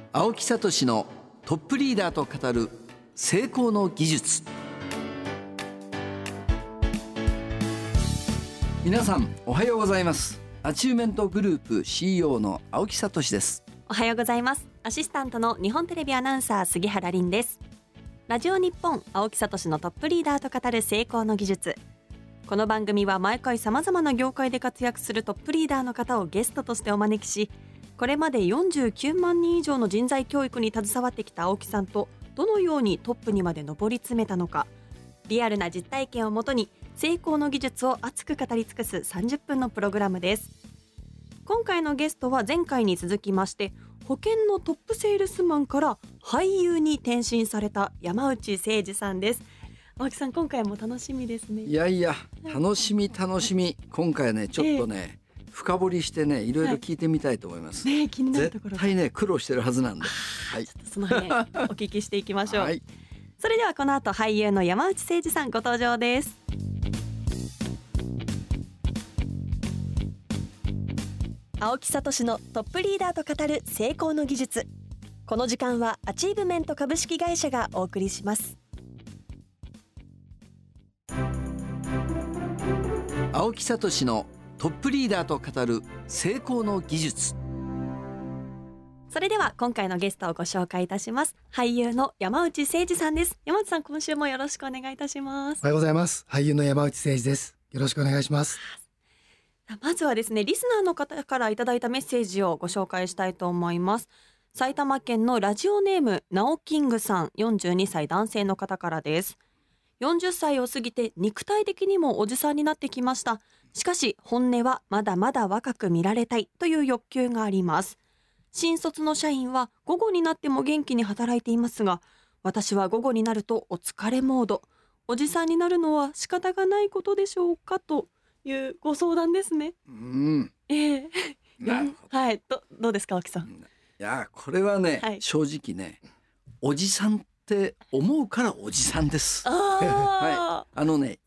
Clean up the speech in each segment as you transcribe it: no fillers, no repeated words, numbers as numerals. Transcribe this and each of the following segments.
青木聡のトップリーダーと語る成功の技術。皆さんおはようございます。アチューメントグループ CEO の青木聡です。 おはようございます。アシスタントの日本テレビアナウンサー杉原凛です。ラジオ日本青木聡のトップリーダーと語る成功の技術。この番組は毎回様々な業界で活躍するトップリーダーの方をゲストとしてお招きし、これまで49万人以上の人材教育に携わってきた青木さんとどのようにトップにまで上り詰めたのか、リアルな実体験をもとに成功の技術を熱く語り尽くす30分のプログラムです。今回のゲストは前回に続きまして保険のトップセールスマンから俳優に転身された山内誠二さんです。青木さん、今回も楽しみですね。 いやいや楽しみ。今回ねちょっとね、深掘りしてねいろいろ聞いてみたいと思います、 気になるところ絶対ね苦労してるはずなんで、はい、 ちょっとその辺お聞きしていきましょう、 はい、 それではこの後俳優の山内誠二さんご登場です。青木聡のトップリーダーと語る成功の技術。この時間はアチーブメント株式会社がお送りします。 青木聡のトップリーダーと語る成功の技術。 それでは今回のゲストをご紹介いたします。俳優の山内誠二さんです。山内さん、今週もよろしくお願いいたします。 おはようございます。俳優の山内誠二です。よろしくお願いします。 まずはですね、リスナーの方からいただいたメッセージをご紹介したいと思います。埼玉県のラジオネームナオキングさん、42歳男性の方からです。40歳を過ぎて肉体的にもおじさんになってきました。しかし本音はまだまだ若く見られたいという欲求があります。新卒の社員は午後になっても元気に働いていますが、私は午後になるとお疲れモード。おじさんになるのは仕方がないことでしょうか、というご相談ですね。はい、どうですか青木さん。 いやこれはね、正直ねおじさんって思うからおじさんです。はい、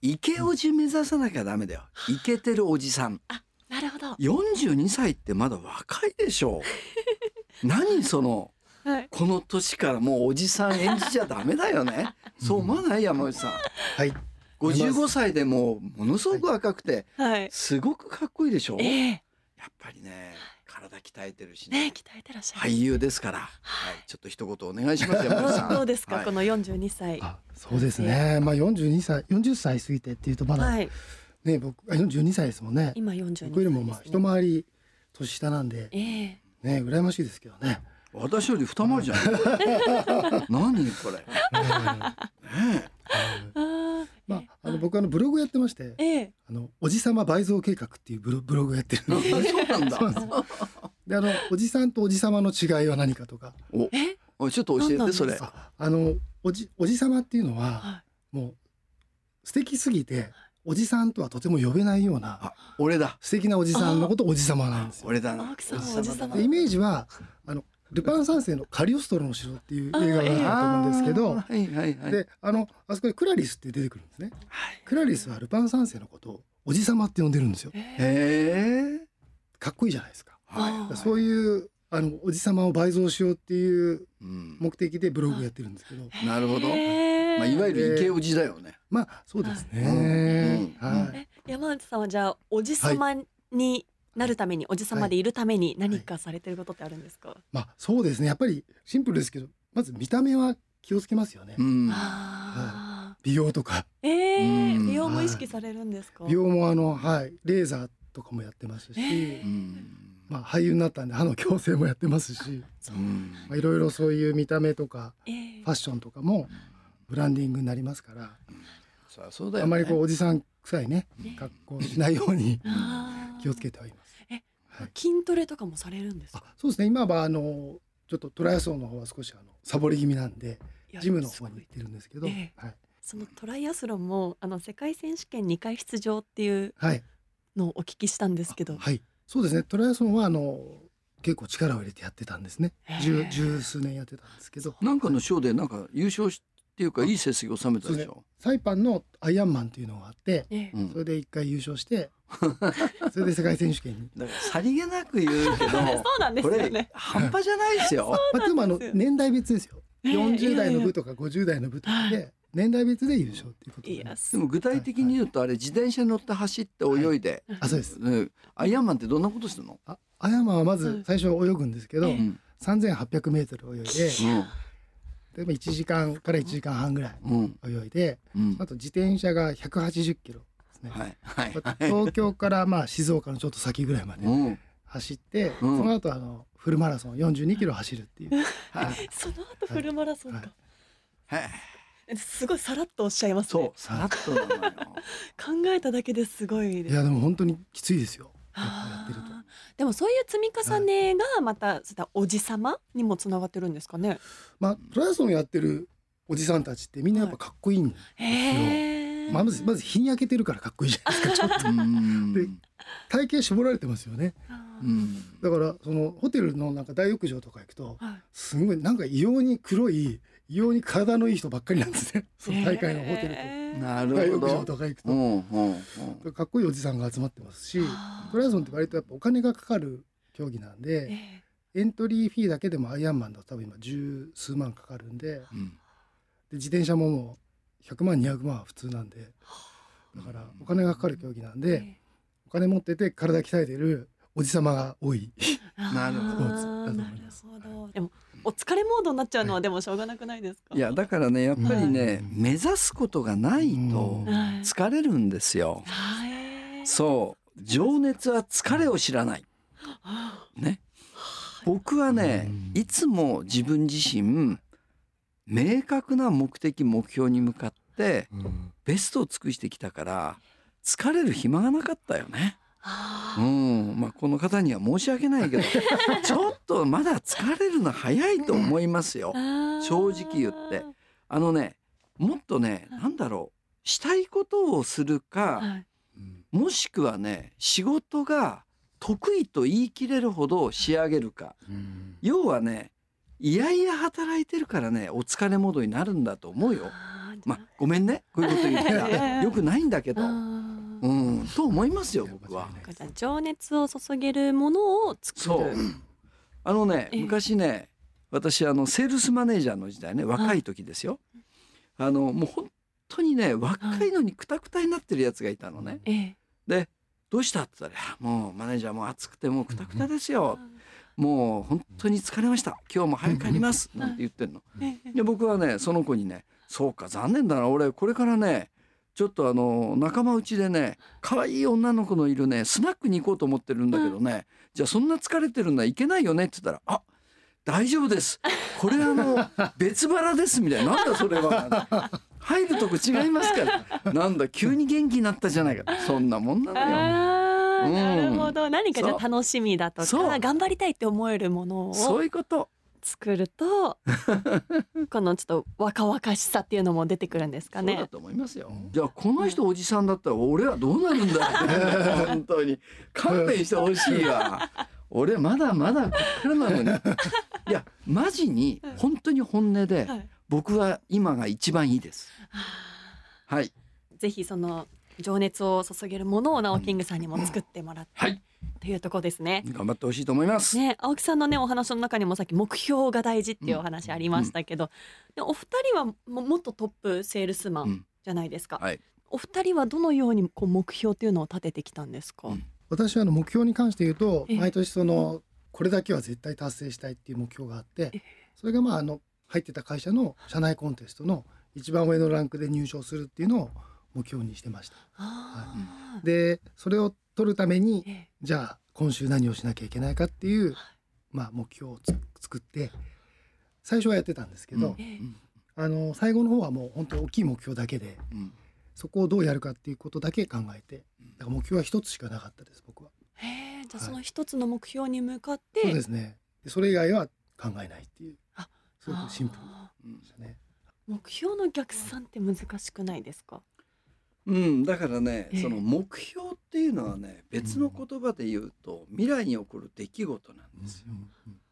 イケおじ目指さなきゃダメだよ。イケてるおじさん。 なるほど。 42歳ってまだ若いでしょ何その、この年からもうおじさん演じちゃダメだよねそう思わない山内さん。 はい、 55歳でもものすごく若くて、すごくかっこいいでしょ、やっぱりね体鍛えてるしね、鍛えてらっしゃる俳優ですから、ちょっっと一言お願いします山内さん。 どうですか、この42歳。 そうですね、40歳過ぎてっていうとまだ、ね、僕42歳ですもんね。 今42歳、 僕よりも一回り年下なんで、ね羨ましいですけどね。 私より二回りじゃん何これ僕ブログやってまして、おじさま倍増計画っていうブログやってるんでそうなんだでおじさんとおじさまの違いは何かとか、 ちょっと教えてそれ。 おじさまっていうのは、もう素敵すぎておじさんとはとても呼べないような俺だ素敵なおじさんのことをおじさまなんですよ。 俺だな。 イメージはルパン三世のカリオストロの城っていう映画があると思うんですけど、であそこでクラリスって出てくるんですね。クラリスはルパン三世のことをおじさまって呼んでるんですよ。かっこいいじゃないですか。そういうおじさまを倍増しようっていう目的でブログやってるんですけど、 なるほど、いわゆるイケおじだよね。 そうですね。 山内さんはじゃあおじさまになるために、おじさまでいるために何かされてることってあるんですか？ そうですね、やっぱりシンプルですけど、まず見た目は気をつけますよね。美容とか、 美容も意識されるんですか？ 美容もレーザーとかもやってますし、俳優になったんで歯の矯正もやってますし、いろいろそういう見た目とか、ファッションとかもブランディングになりますから、あまりおじさん臭いね格好しないように気をつけてはいます。 筋トレとかもされるんですか？ そうですね、今はちょっとトライアスロンの方は少しサボり気味なんでジムの方に行ってるんですけど、 そのトライアスロンも世界選手権2回出場っていうのをお聞きしたんですけど、 そうですね、トライアスロンは結構力を入れてやってたんですね。十数年やってたんですけど、 なんかの賞でなんか優勝しっていうかいい成績収めたでしょ。 サイパンのアイアンマンっていうのがあって、それで1回優勝してそれで世界選手権に。 だからさりげなく言うけどそうなんですよね、 これ半端じゃないですよ。 でも年代別ですよ。40代の部とか50代の部とかで年代別で優勝っていうことで、 でも具体的に言うとあれ自転車に乗って走って泳いで、 あ、そうです。 アイアンマンってどんなことしてるの？ アイアンマンはまず最初泳ぐんですけど、3800メートル泳いで、でも1時間から1時間半ぐらい泳いで、あと自転車が180キロですね。東京からまあ静岡のちょっと先ぐらいまで走って、その後フルマラソン42キロ走るっていう。 その後フルマラソンか。すごいさらっとおっしゃいますね。 そう、さらっとなのよ。 考えただけですごいです。 いやでも本当にきついですよ。やってると。 でもそういう積み重ねがまたおじさまにもつながってるんですかね。 まあトライアスロンやってるおじさんたちってみんなやっぱかっこいいんですよ。まず日に焼けてるからかっこいいじゃないですか。ちょっとで体型絞られてますよね。だからそのホテルのなんか大浴場とか行くとすごいなんか異様に黒い異様に体のいい人ばっかりなんですね。その大会のホテルと。大浴場とか行くとかっこいいおじさんが集まってますし、トライアスロンって割とやっぱお金がかかる競技なんで、エントリーフィーだけでもアイアンマンだと多分今十数万かかるんで、で自転車ももう100万200万は普通なんで、だからお金がかかる競技なんで、お金持ってて体鍛えてるおじさまが多いスポーツだと思います。 でもお疲れモードになっちゃうのはでもしょうがなくないですか？ いやだからねやっぱりね、目指すことがないと疲れるんですよ。そう情熱は疲れを知らないね。僕はねいつも自分自身明確な目的目標に向かってベストを尽くしてきたから疲れる暇がなかったよね。まあこの方には申し訳ないけどちょっとまだ疲れるの早いと思いますよ。正直言ってもっとねなんだろうしたいことをするか、もしくはね仕事が得意と言い切れるほど仕上げるか、要はねいやいや働いてるからねお疲れモードになるんだと思うよ。まあごめんねこういうこと言ったらよくないんだけど。と思いますよ僕は。 じゃあ情熱を注げるものを作る。 昔ね私セールスマネージャーの時代ね若い時ですよ。もう本当にね若いのにクタクタになってるやつがいたのね。でどうしたって言ったらもうマネージャーも暑くてもうクタクタですよ。もう本当に疲れました今日も早く帰りますなんて言ってんの。で僕はねその子にねそうか残念だな俺これからねちょっと仲間内でね可愛い女の子のいるねスナックに行こうと思ってるんだけどね、じゃあそんな疲れてるのはいけないよねって言ったら大丈夫ですこれ別腹ですみたいな。なんだそれは入るとこ違いますからなんだ急に元気になったじゃないかそんなもんなのよ。 なるほど何かじゃあ楽しみだとか頑張りたいって思えるものをそういうこと作るとこのちょっと若々しさっていうのも出てくるんですかね。 そうだと思いますよ。じゃあこの人おじさんだったら俺はどうなるんだ本当に勘弁してほしいわ。俺まだまだこっからなのにいやマジに本当に本音で僕は今が一番いいです。はい。 ぜひその情熱を注げるものをナオキングさんにも作ってもらって、というところですね。 頑張ってほしいと思います。 青木さんのねお話の中にもさっき目標が大事っていうお話ありましたけど、でお二人はもっとトップセールスマンじゃないですか。お二人はどのように目標っていうのを立ててきたんですか？ 私は目標に関して言うと毎年これだけは絶対達成したいっていう目標があって、それが入ってた会社の社内コンテストの一番上のランクで入賞するっていうのを目標にしてました。でそれを取るためにじゃあ今週何をしなきゃいけないかっていう目標を作って最初はやってたんですけど、最後の方はもう本当に大きい目標だけで、そこをどうやるかっていうことだけ考えて、だから目標は一つしかなかったです僕は。 じゃあその一つの目標に向かって、 そうですね。それ以外は考えないっていうすごくシンプルでしたね。 目標の逆算って難しくないですか？ だからね、その目標っていうのはね別の言葉で言うと未来に起こる出来事なんですよ。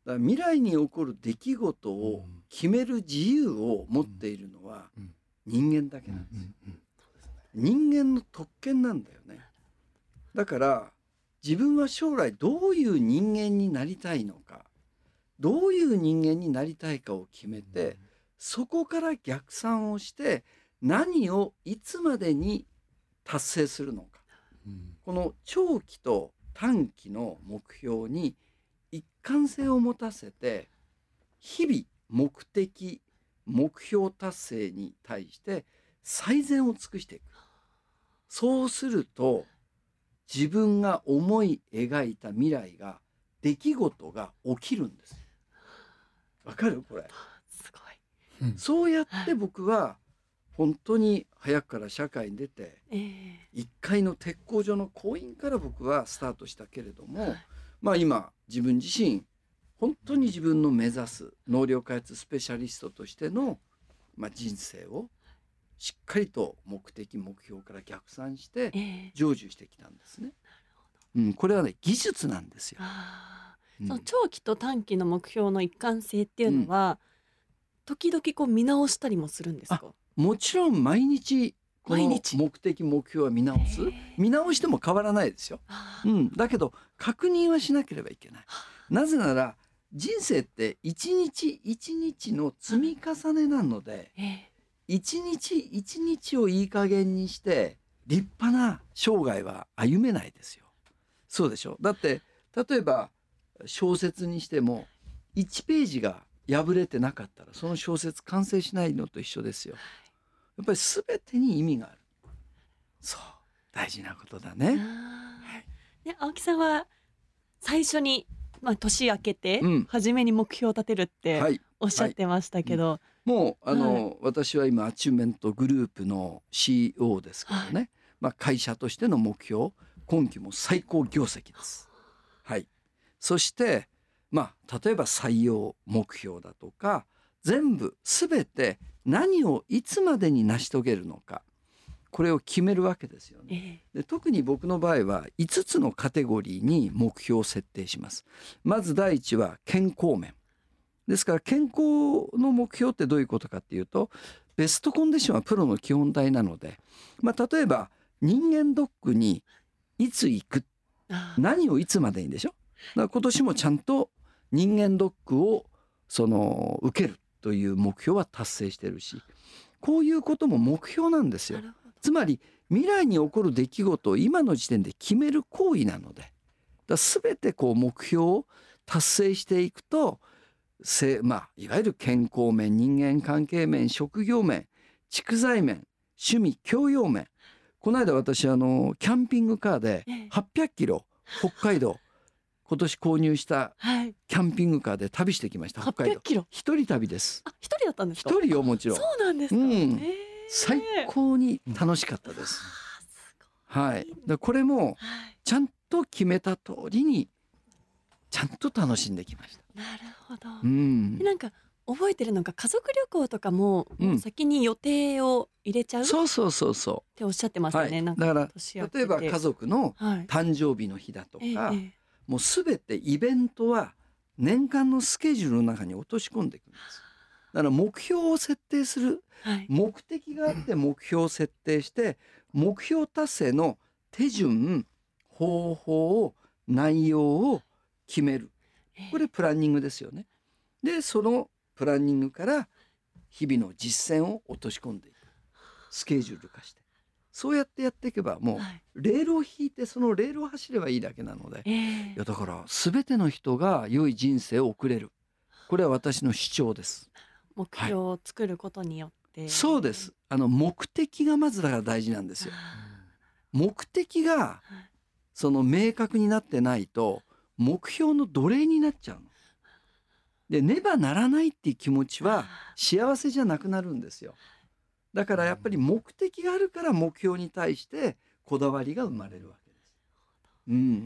だから未来に起こる出来事を決める自由を持っているのは人間だけなんですよ。人間の特権なんだよね。だから自分は将来どういう人間になりたいのか、どういう人間になりたいかを決めて、そこから逆算をして何をいつまでに達成するのか、この長期と短期の目標に一貫性を持たせて、日々目的目標達成に対して最善を尽くしていく。そうすると自分が思い描いた未来が、出来事が起きるんです。わかるこれ。 すごい。 そうやって僕は本当に早くから社会に出て、1階の鉄工所の工員から僕はスタートしたけれども、まあ今自分自身本当に自分の目指す能力開発スペシャリストとしての、人生をしっかりと目的目標から逆算して成就してきたんですね。これはね、技術なんですよ。 その長期と短期の目標の一貫性っていうのは、時々こう見直したりもするんですか？ もちろん毎日この目的目標は見直す。見直しても変わらないですよ。だけど確認はしなければいけない。なぜなら人生って一日一日の積み重ねなので、一日一日をいい加減にして立派な生涯は歩めないですよ。そうでしょ。だって例えば小説にしても1ページが破れてなかったらその小説完成しないのと一緒ですよ。やっぱり全てに意味がある。そう、大事なことだね。 青木さんは最初に、年明けて初めに目標を立てるっておっしゃってましたけど、 もう私は今アチューメントグループの CEO ですからね、会社としての目標、今期も最高業績です。そして例えば採用目標だとか、全て何をいつまでに成し遂げるのか、これを決めるわけですよね。で、特に僕の場合は5つのカテゴリーに目標を設定します。まず第一は健康面ですから、健康の目標ってどういうことかっていうと、ベストコンディションはプロの基本体なので、例えば人間ドックにいつ行く、何をいつまでにでしょ。だから今年もちゃんと人間ドックを受けるという目標は達成してるし、こういうことも目標なんですよ。つまり未来に起こる出来事を今の時点で決める行為なので、全て目標を達成していくと、いわゆる健康面、人間関係面、職業面、蓄財面、趣味教養面。この間私キャンピングカーで800キロ北海道今年購入したキャンピングカーで旅してきました。北海道。 800キロ。 一人旅です。 一人だったんですか？ 一人よ、もちろん。 そうなんですか。 最高に楽しかったです。これもちゃんと決めた通りにちゃんと楽しんできました。 なるほど。なんか覚えてるのが、家族旅行とかも先に予定を入れちゃう。 そうっておっしゃってましたね。 だから例えば家族の誕生日の日だとか、もう全てイベントは年間のスケジュールの中に落とし込んでいくんです。だから目標を設定する、目的があって目標を設定して、目標達成の手順、方法、内容を決める。これプランニングですよね。で、そのプランニングから日々の実践を落とし込んでいく。スケジュール化して。そうやってやっていけば、もうレールを引いてそのレールを走ればいいだけなので、だから全ての人が良い人生を送れる。これは私の主張です。 目標を作ることによって、 そうです。目的がまずだから大事なんですよ。目的が明確になってないと目標の奴隷になっちゃうので、ねばならないっていう気持ちは幸せじゃなくなるんですよ。だからやっぱり目的があるから目標に対してこだわりが生まれるわけです。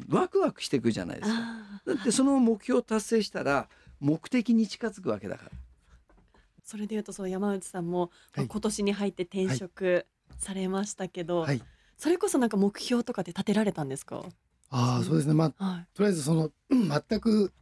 ワクワクしていくじゃないですか。だってその目標を達成したら目的に近づくわけだから。 それでいうと、山内さんも今年に入って転職されましたけど、それこそ目標とかで立てられたんですか？ そうですね。とりあえず全く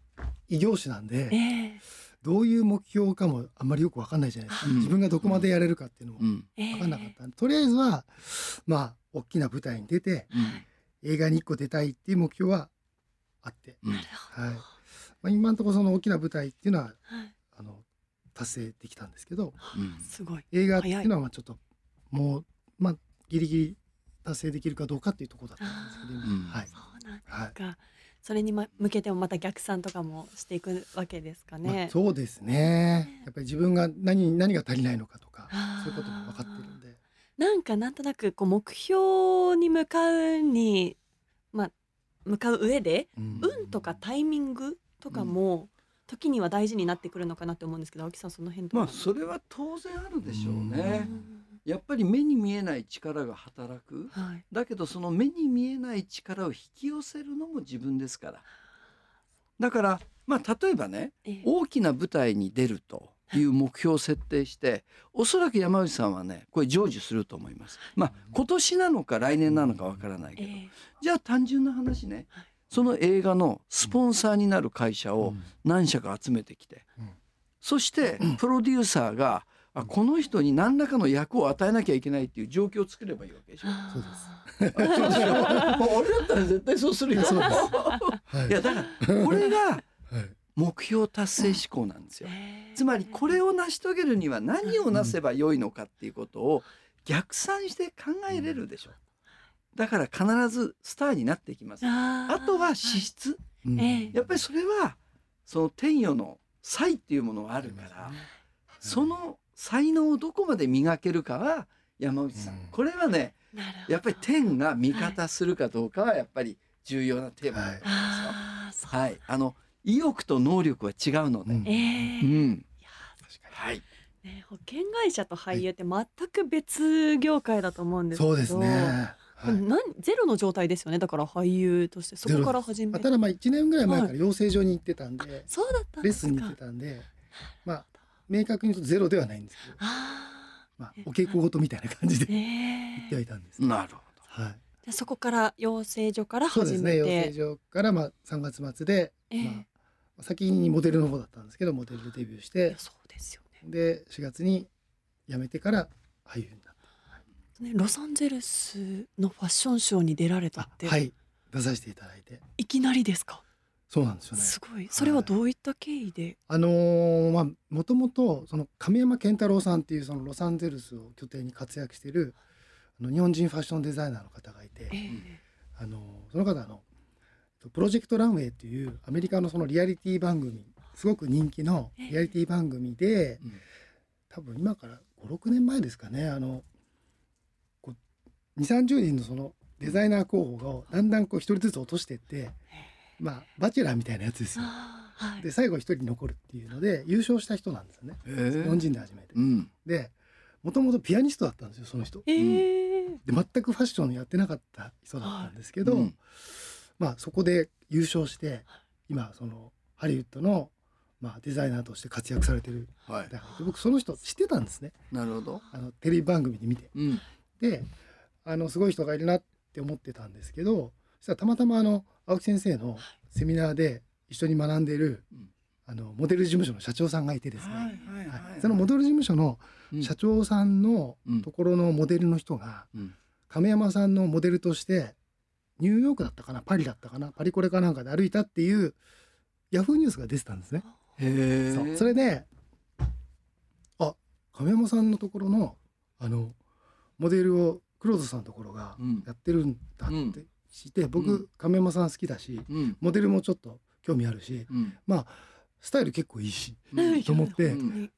異業種なんで、どういう目標かもあんまりよく分かんないじゃないですか、自分がどこまでやれるかっていうのも分かんなかったんで、とりあえずはまあ大きな舞台に出て、映画に1個出たいっていう目標はあって、はい、今のところその大きな舞台っていうのは、達成できたんですけど、 すごい映画っていうのはまあちょっともうまあギリギリ達成できるかどうかっていうところだったんですけど、はい、 そうなんですか。それに向けてもまた逆算とかもしていくわけですかね。 そうですね。やっぱり自分が何が足りないのかとか、そういうことも分かってるんで、 なんとなくこう目標に向かうに、向かう上で、運とかタイミングとかも、時には大事になってくるのかなって思うんですけど、青木さんその辺とか。 それは当然あるでしょうね。やっぱり目に見えない力が働く、だけどその目に見えない力を引き寄せるのも自分ですから。だから例えばね、大きな舞台に出るという目標を設定して、おそらく山内さんはねこれ成就すると思います。今年なのか来年なのかわからないけど、じゃあ単純な話ね、その映画のスポンサーになる会社を何社か集めてきて、そしてプロデューサーがこの人に何らかの役を与えなきゃいけないっていう状況を作ればいいわけでしょ。 そうです。 俺だったら絶対そうするよ。いやだからこれが目標達成思考なんですよ。つまりこれを成し遂げるには何をなせばよいのかっていうことを逆算して考えれるでしょ。だから必ずスターになっていきます。あとは資質、やっぱりそれはその天与の才っていうものがあるから、その才能をどこまで磨けるかは山内さん、これはねやっぱり天が味方するかどうかはやっぱり重要なテーマだと思いますよ。はい、意欲と能力は違うので、はい。 保険会社と俳優って全く別業界だと思うんですけど、 そうですね。 ゼロの状態ですよね。だから俳優としてそこから始めて、 ただ1年ぐらい前から養成所に行ってたんで、 そうだったんレッですか。 スンに行ってたんで、明確に言うとゼロではないんですけど、お稽古事みたいな感じで行ってはいたんです。 なるほど。はい。 じゃそこから養成所からそうですね。 始めて、 養成所から3月末で、先にモデルの方だったんですけど、モデルでデビューして、 そうですよね。 で4月に辞めてから俳優になった。 ロサンゼルスのファッションショーに出られたって。 はい、出させていただいて。 いきなりですか。 そうなんですよね。 すごい。それはどういった経緯で。 もともとその亀山健太郎さんっていうそのロサンゼルスを拠点に活躍している日本人ファッションデザイナーの方がいて、その方プロジェクトランウェイっていうアメリカのそのリアリティ番組、すごく人気のリアリティ番組で、多分今から5、6年前ですかね、2、30人のそのデザイナー候補がだんだん一人ずつ落としていって、バチェラーみたいなやつですよ。で最後一人残るっていうので優勝した人なんですよね。日本人で初めて。でもともとピアニストだったんですよ、その人。で全くファッションやってなかった人だったんですけど、そこで優勝して今そのハリウッドのデザイナーとして活躍されてる。僕その人知ってたんですね。 なるほど。 テレビ番組で見て、ですごい人がいるなって思ってたんですけど、そしたらたまたま青木先生のセミナーで一緒に学んでいるモデル事務所の社長さんがいてですね、そのモデル事務所の社長さんのところのモデルの人が亀山さんのモデルとしてニューヨークだったかな、パリだったかな、パリコレかなんかで歩いたっていうヤフーニュースが出てたんですね。それで亀山さんのところのモデルを黒田さんのところがやってるんだって知って、僕亀山さん好きだし、モデルもちょっと興味あるし、スタイル結構いいしと思って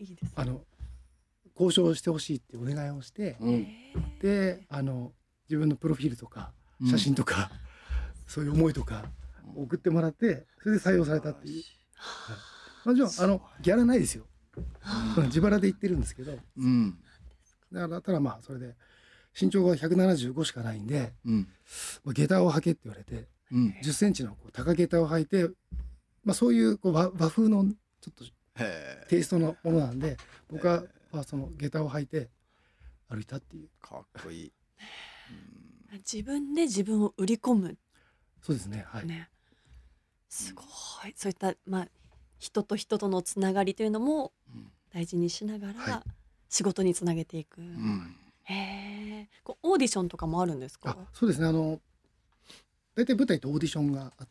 交渉してほしいってお願いをして、で自分のプロフィールとか写真とか、そういう思いとか送ってもらって、それで採用されたっていう。もちろんギャラないですよ。自腹で言ってるんですけど、だからただそれで身長が175しかないんで、下駄を履けって言われて、10センチの高下駄を履いて、そういう和風のちょっとテイストのものなんで、僕はその下駄を履いて歩いたっていう。 かっこいい。 自分で自分を売り込む。 そうですね。はい。 すごい。そういった人と人とのつながりというのも大事にしながら仕事につなげていく、こうオーディションとかもあるんですか？ そうですね、大体舞台とオーディションがあって、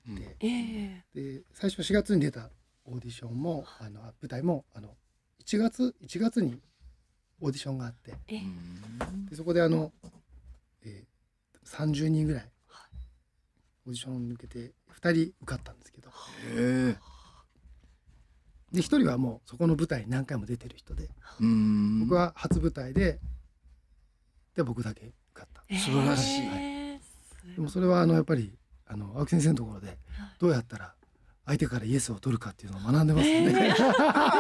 で最初4月に出たオーディションも舞台も1月にオーディションがあって、でそこで30人ぐらいオーディションに向けて2人受かったんですけど、で1人はもうそこの舞台に何回も出てる人で、僕は初舞台で僕だけ受かった。 素晴らしい。 でもそれはやっぱり青木先生のところでどうやったら相手からイエスを取るかっていうのを学んでますね。 なるほ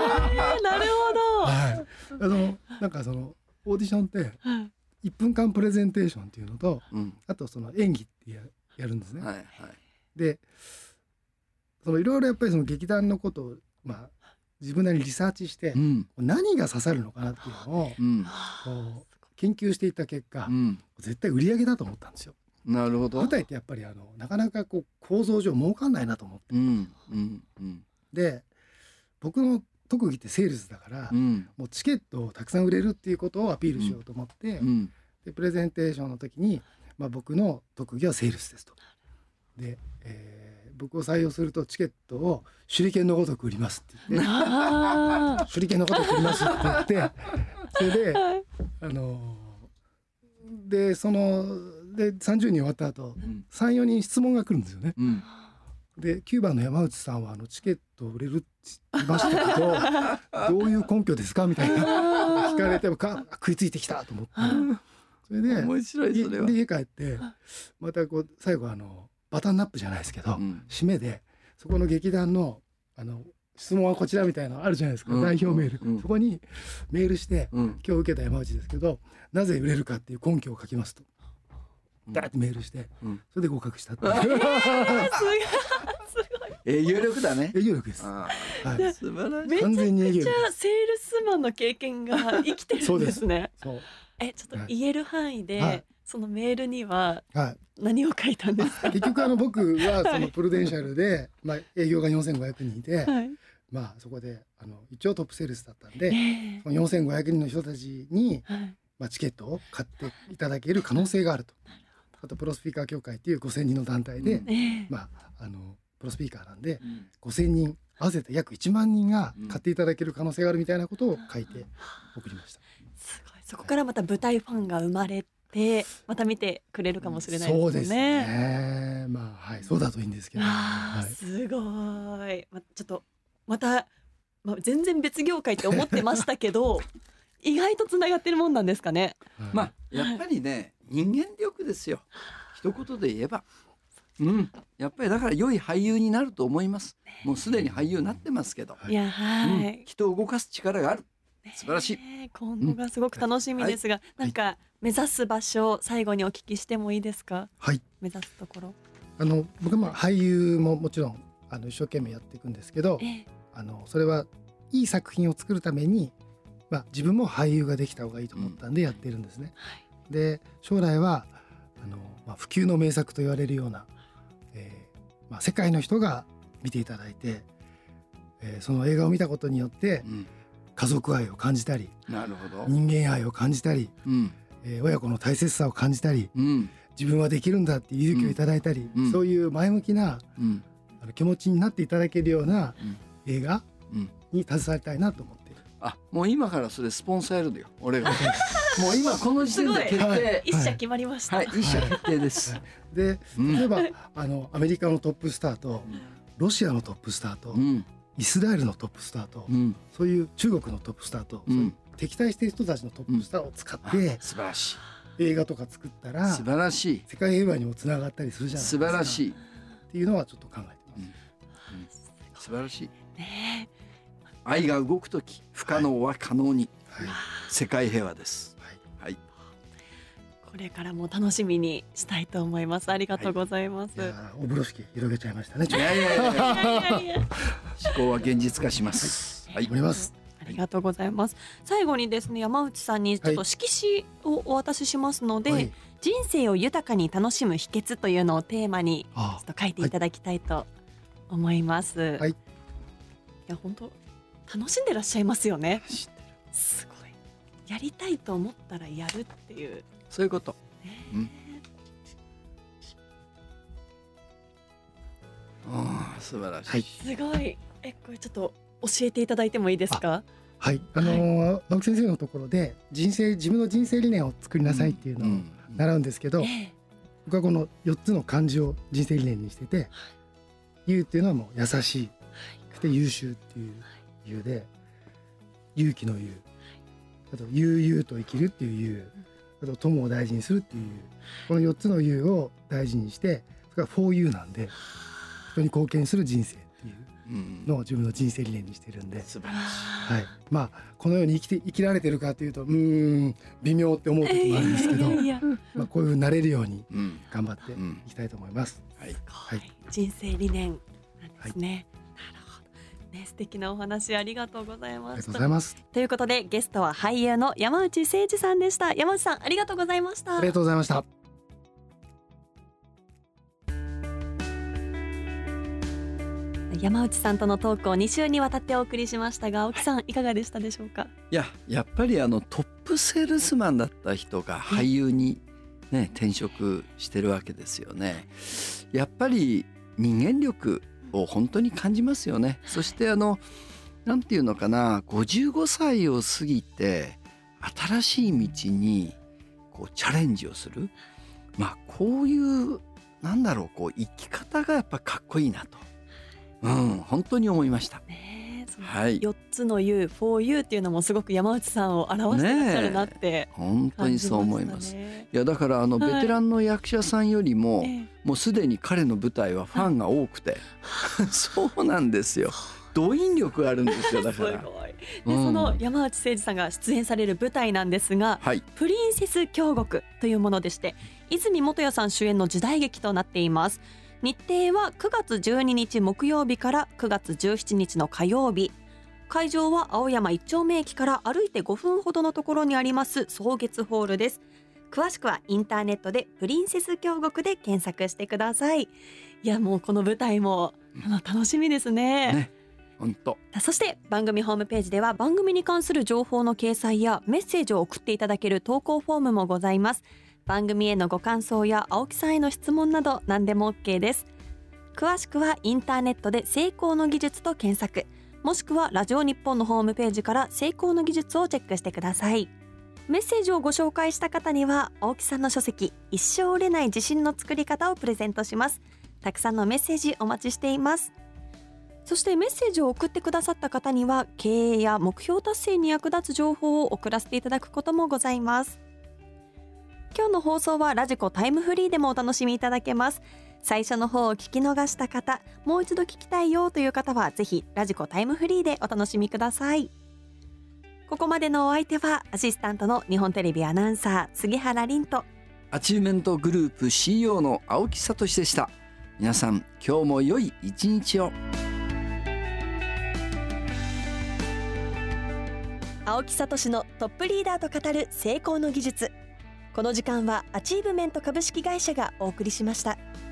ど。 なんかオーディションって1分間プレゼンテーションっていうのと、あと演技ってやるんですね。でいろいろやっぱり劇団のことを自分なりにリサーチして、何が刺さるのかなっていうのをこう研究していった結果、絶対売り上げだと思ったんですよ。 なるほど。 舞台ってやっぱりなかなか構造上儲かんないなと思って、で僕の特技ってセールスだから、もうチケットをたくさん売れるっていうことをアピールしようと思って、でプレゼンテーションの時に、僕の特技はセールスですと。で、僕を採用するとチケットを手裏剣のごとく売りますって言って手裏剣のごとく売りますって言って、それでで30人終わった後、3、4人質問が来るんですよね。で9番の山内さんはチケット売れるって言いましたけどどういう根拠ですかみたいな聞かれて食いついてきたと思って、それで面白い。それはで家帰ってまた最後バタンナップじゃないですけど、締めでそこの劇団の質問はこちらみたいなのあるじゃないですか、代表メール、そこにメールして、今日受けた山内ですけどなぜ売れるかっていう根拠を書きますとダーってメールして、それで合格したっていう。 営業力だね。 営業力です。 素晴らしい。 めちゃくちゃセールスマンの経験が生きてるんですね。ちょっと言える範囲で、そのメールには何を書いたんですか？ 結局僕はプルデンシャルで、営業が4500人いて、そこで一応トップセールスだったんで、その4500人の人たちに、チケットを買っていただける可能性があると。あとプロスピーカー協会っていう5000人の団体で、プロスピーカーなんで、5000人合わせて約1万人が買っていただける可能性があるみたいなことを書いて送りました。 すごい。そこからまた舞台ファンが生まれて、また見てくれるかもしれないですね。そうですね。そうだといいんですけど。 すごい。ちょっとまた、全然別業界って思ってましたけど意外とつながってるもんなんですかね。 やっぱりね、人間力ですよ。一言で言えば、やっぱりだから良い俳優になると思います。もうすでに俳優になってますけど、人を動かす力がある。素晴らしい。 今後がすごく楽しみですが、なんか目指す場所、最後にお聞きしてもいいですか？目指すところ。 僕は俳優ももちろん一生懸命やっていくんですけど、それはいい作品を作るために、自分も俳優ができた方がいいと思ったんでやってるんですね。で将来は不朽の名作と言われるような、世界の人が見ていただいて、その映画を見たことによって、家族愛を感じたり、人間愛を感じたり、親子の大切さを感じたり、自分はできるんだっていう勇気をいただいたり、そういう前向きな、気持ちになっていただけるような映画に携わりたいなと思って。 もう今からそれスポンサーやるのよ、俺が。もう今この時点で決定。 一社決まりました。 一社決定です。 で例えばアメリカのトップスターとロシアのトップスターとイスラエルのトップスターと、そういう中国のトップスターと、敵対している人たちのトップスターを使って、 素晴らしい映画とか作ったら素晴らしい、 世界平和にもつながったりするじゃないですか。 素晴らしいっていうのはちょっと考えてます。素晴らしい。愛が動くとき不可能は可能に、世界平和です。 これからも楽しみにしたいと思います。ありがとうございます。 お風呂敷広げちゃいましたね。 思考は現実化します。 思います。 ありがとうございます。最後にですね、山内さんにちょっと色紙をお渡ししますので、人生を豊かに楽しむ秘訣というのをテーマにちょっと書いていただきたいと思います。 や本当楽しんでらっしゃいますよね。すごい、やりたいと思ったらやるっていう、 そういうこと、素晴らしい、 すごい。これちょっと教えていただいてもいいですか？ はい、青木先生のところで自分の人生理念を作りなさいっていうのを習うんですけど、僕はこの4つの漢字を人生理念にしてて、優っていうのはもう優しくて優秀っていう優で、勇気の優、あと悠々と生きるっていう優、あと友を大事にするっていう優、この4つの優を大事にして、それから 4U なんで人に貢献する人生っていうのを自分の人生理念にしてるんで、 素晴らしい。 はい、まあこのように生きられてるかというと微妙って思うこともあるんですけど、まあこういうふうになれるように頑張っていきたいと思います。 はい、人生理念なんですね。なるほどね、素敵なお話ありがとうございました。 ありがとうございます。 ということでゲストは俳優の山内誠二さんでした。山内さんありがとうございました。 ありがとうございました。 山内さんとのトークを2週にわたってお送りしましたが、青木さんいかがでしたでしょうか？ やっぱりトップセールスマンだった人が俳優に、転職してるわけですよね。やっぱり人間力を本当に感じますよね。そしてなんていうのかな、55歳を過ぎて新しい道にチャレンジをする、こういう生き方がやっぱかっこいいなと、本当に思いました。 4つの U、4U っていうのもすごく山内さんを表していらっしゃるなって本当にそう思います。いやだからベテランの役者さんよりも、もうすでに彼の舞台はファンが多くて、そうなんですよ。動員力があるんですよ。だからすごい。でその山内誠二さんが出演される舞台なんですが、プリンセス京極というものでして、泉元彌さん主演の時代劇となっています。日程は9月12日木曜日から9月17日の火曜日。会場は青山一丁目駅から歩いて5分ほどのところにあります草月ホールです。詳しくはインターネットでプリンセス京極で検索してください。いやもうこの舞台も楽しみですね。 本当。 そして番組ホームページでは番組に関する情報の掲載やメッセージを送っていただける投稿フォームもございます。番組へのご感想や青木さんへの質問など何でも OK です。詳しくはインターネットで成功の技術と検索、もしくはラジオ日本のホームページから成功の技術をチェックしてください。メッセージをご紹介した方には青木さんの書籍一生折れない自信の作り方をプレゼントします。たくさんのメッセージお待ちしています。そしてメッセージを送ってくださった方には経営や目標達成に役立つ情報を送らせていただくこともございます。今日の放送はラジコタイムフリーでもお楽しみいただけます。最初の方を聞き逃した方、もう一度聞きたいよという方はぜひラジコタイムフリーでお楽しみください。ここまでのお相手はアシスタントの日本テレビアナウンサー杉原凛とアチューメントグループ CEO の青木聡でした。皆さん今日も良い一日を。 青木聡のトップリーダーと語る成功の技術。この時間はアチーブメント株式会社がお送りしました。